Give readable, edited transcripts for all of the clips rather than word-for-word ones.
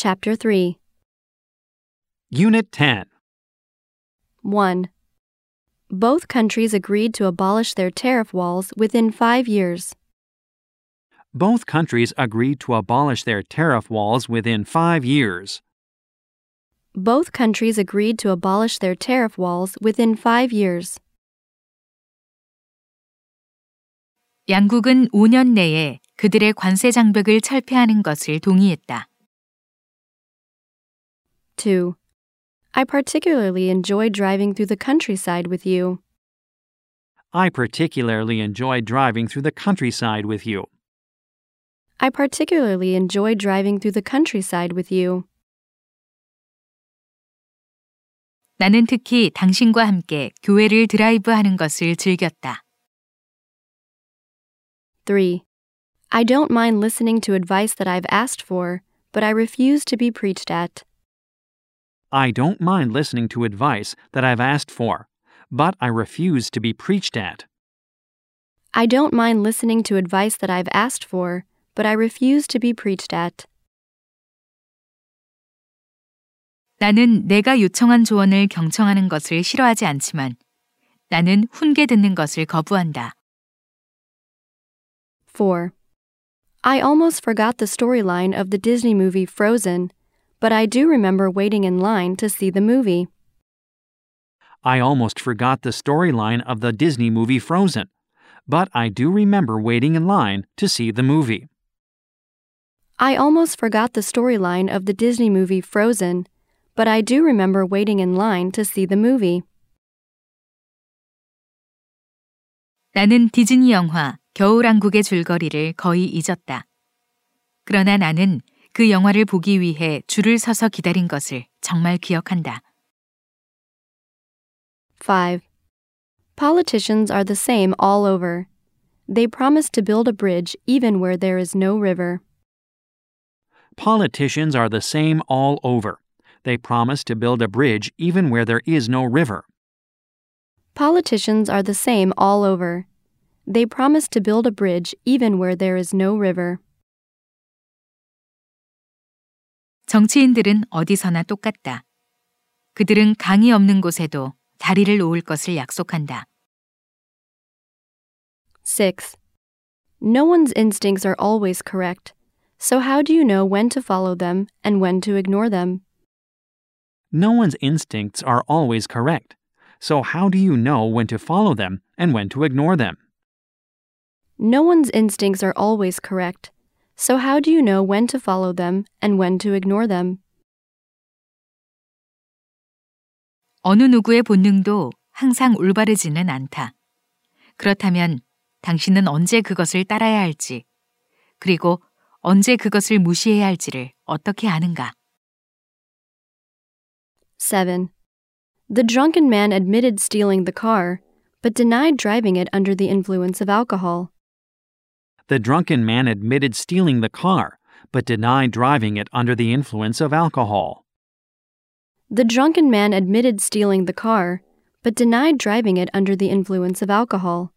Chapter 3. Unit 10. 1. Both countries agreed to abolish their tariff walls within 5 years. Both countries agreed to abolish their tariff walls within 5 years. Both countries agreed to abolish their tariff walls within 5 years. 양국은 5년 내에 그들의 관세 장벽을 철폐하는 것을 동의했다. 2. I particularly enjoy driving through the countryside with you. I particularly enjoy driving through the countryside with you. I particularly enjoy driving through the countryside with you. 나는 특히 당신과 함께 교회를 드라이브하는 것을 즐겼다. 3. I don't mind listening to advice that I've asked for, but I refuse to be preached at. I don't mind listening to advice that I've asked for, but I refuse to be preached at. I don't mind listening to advice that I've asked for, but I refuse to be preached at. 나는 내가 요청한 조언을 경청하는 것을 싫어하지 않지만 나는 훈계 듣는 것을 거부한다. 4. I almost forgot the storyline of the Disney movie Frozen, but I do remember waiting in line to see the movie. I almost forgot the storyline of the Disney movie Frozen, but I do remember waiting in line to see the movie. I almost forgot the storyline of the Disney movie Frozen, but I do remember waiting in line to see the movie. 나는 디즈니 영화 겨울왕국의 줄거리를 거의 잊었다. 그러나 나는 그 영화를 보기 위해 줄을 서서 기다린 것을 정말 기억한다. 5. Politicians are the same all over. They promise to build a bridge even where there is no river. Politicians are the same all over. They promise to build a bridge even where there is no river. Politicians are the same all over. They promise to build a bridge even where there is no river. 정치인들은 어디서나 똑같다. 그들은 강이 없는 곳에도 다리를 놓을 것을 약속한다. 6. No one's instincts are always correct, so how do you know when to follow them and when to ignore them? No one's instincts are always correct, so how do you know when to follow them and when to ignore them? No one's instincts are always correct, so how do you know when to follow them and when to ignore them? 어느 누구의 본능도 항상 올바르지는 않다. 그렇다면 당신은 언제 그것을 따라야 할지, 그리고 언제 그것을 무시해야 할지를 어떻게 아는가? 7. The drunken man admitted stealing the car, but denied driving it under the influence of alcohol. The drunken man admitted stealing the car, but denied driving it under the influence of alcohol. The drunken man admitted stealing the car, but denied driving it under the influence of alcohol.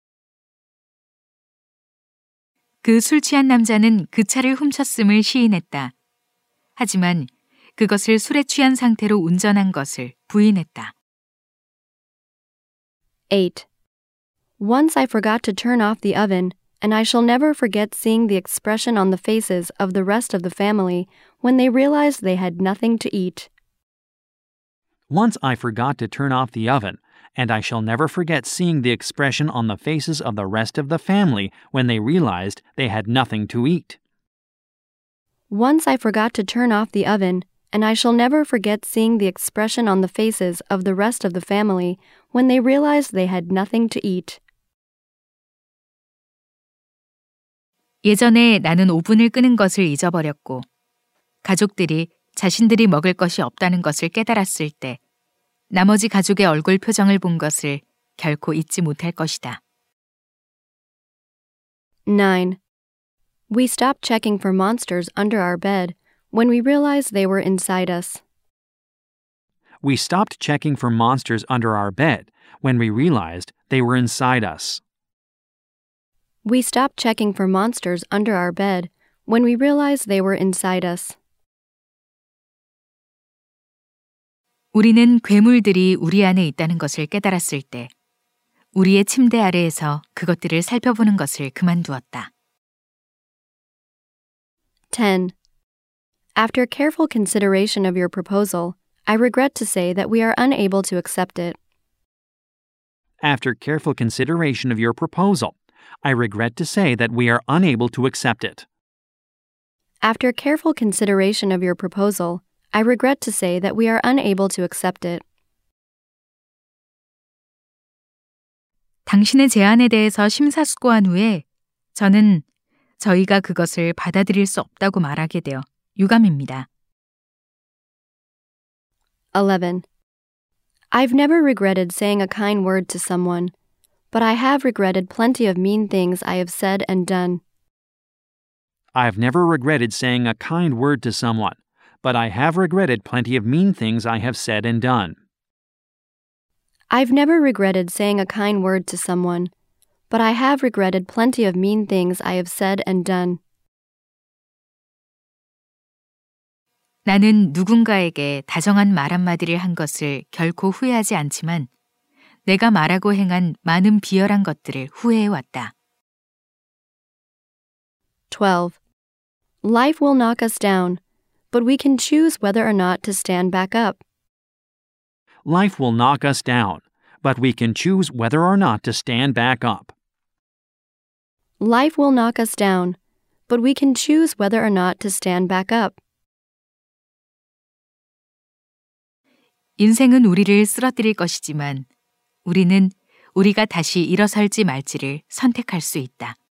그 술 취한 남자는 그 차를 훔쳤음을 시인했다. 하지만 그것을 술에 취한 상태로 운전한 것을 부인했다. 8. Once I forgot to turn off the oven, and I shall never forget seeing the expression on the faces of the rest of the family when they realized they had nothing to eat. Once I forgot to turn off the oven, and I shall never forget seeing the expression on the faces of the rest of the family when they realized they had nothing to eat. Once I forgot to turn off the oven, and I shall never forget seeing the expression on the faces of the rest of the family when they realized they had nothing to eat. 예전에 나는 오븐을 끄는 것을 잊어버렸고 가족들이 자신들이 먹을 것이 없다는 것을 깨달았을 때 나머지 가족의 얼굴 표정을 본 것을 결코 잊지 못할 것이다. 9. We stopped checking for monsters under our bed when we realized they were inside us. We stopped checking for monsters under our bed when we realized they were inside us. We stopped checking for monsters under our bed when we realized they were inside us. 우리는 괴물들이 우리 안에 있다는 것을 깨달았을 때 우리의 침대 아래에서 그것들을 살펴보는 것을 그만두었다. 10. After careful consideration of your proposal, I regret to say that we are unable to accept it. After careful consideration of your proposal, I regret to say that we are unable to accept it. After careful consideration of your proposal, I regret to say that we are unable to accept it. 당신의 제안에 대해서 심사숙고한 후에 저는 저희가 그것을 받아들일 수 없다고 말하게 되어 유감입니다. 11. I've never regretted saying a kind word to someone, but I have regretted plenty of mean things I have said and done. I've never regretted saying a kind word to someone, but I have regretted plenty of mean things I have said and done. I've never regretted saying a kind word to someone, but I have regretted plenty of mean things I have said and done. 나는 누군가에게 다정한 말 한마디를 한 것을 결코 후회하지 않지만 내가 말하고 행한 많은 비열한 것들을 후회해왔다. 12. Life will knock us down, but we can choose whether or not to stand back up. Life will knock us down, but we can choose whether or not to stand back up. Life will knock us down, but we can choose whether or not to stand back up. 인생은 우리를 쓰러뜨릴 것이지만 우리는 우리가 다시 일어설지 말지를 선택할 수 있다.